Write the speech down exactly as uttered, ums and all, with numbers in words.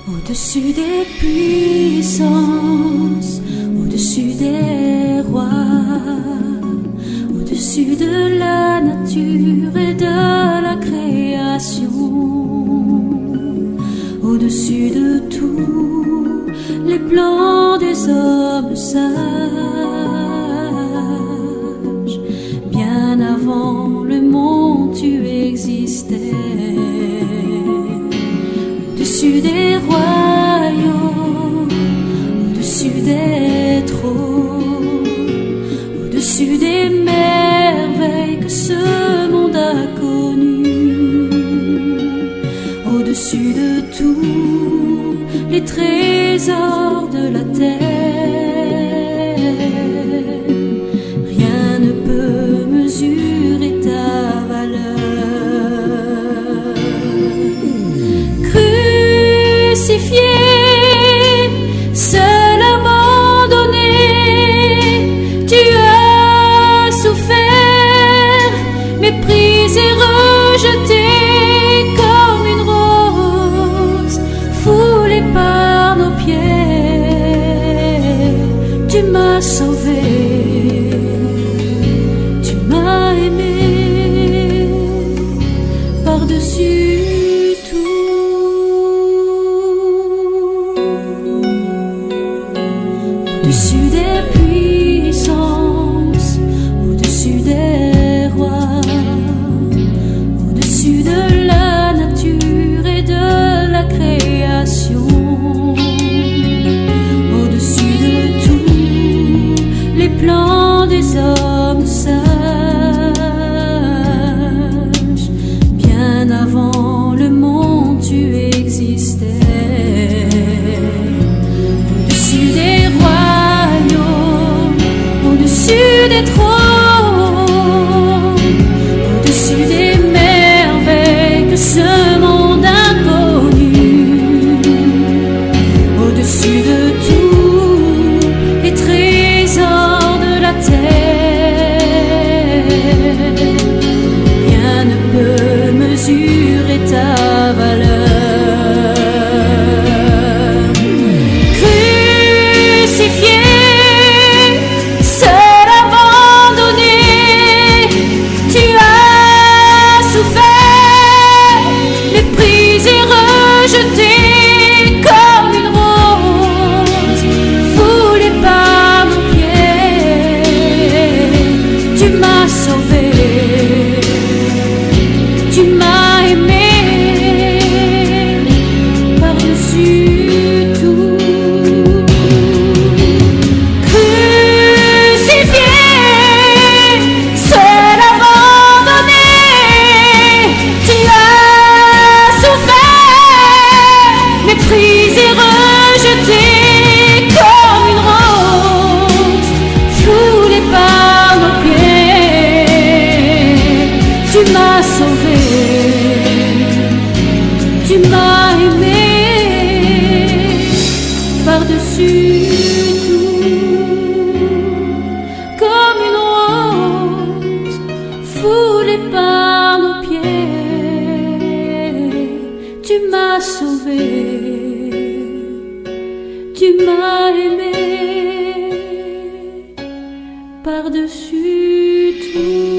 Au-dessus des puissances, au-dessus des rois, au-dessus de la nature et de la création, au-dessus de tous les plans des hommes sages, bien avant le monde tu existais. Au-dessus des royaumes, au-dessus des trônes, au-dessus des merveilles que ce monde a connues, au-dessus de tous les trésors de la terre, rien ne peut mesurer ta valeur. Crucifié, seul abandonné, tu as souffert, méprisé, rejeté comme une rose, foulée par nos pieds. Tu m'as sauvé, tu m'as aimé par-dessus. Au-dessus des puissances, au-dessus des rois, au-dessus de la nature et de la création, au-dessus de tous les plans des hommes sages, bien avant le monde tu existais. Au-dessus des au-dessus des trônes, au-dessus des merveilles que ce monde a connues, au-dessus de tous les trésors de la terre, rien ne peut mesurer ta valeur. Crucifié, jeté comme une rose, foulée par nos pieds. Tu m'as sauvé, tu m'as aimé par-dessus tout. Crucifié, seul abandonné, tu as souffert, méprisé, rejeté comme une rose, foulée par nos pieds. Tu m'as sauvé, tu m'as aimé par-dessus tout, comme une rose, foulée par nos pieds. Tu m'as sauvé, tu m'as aimé par-dessus tout.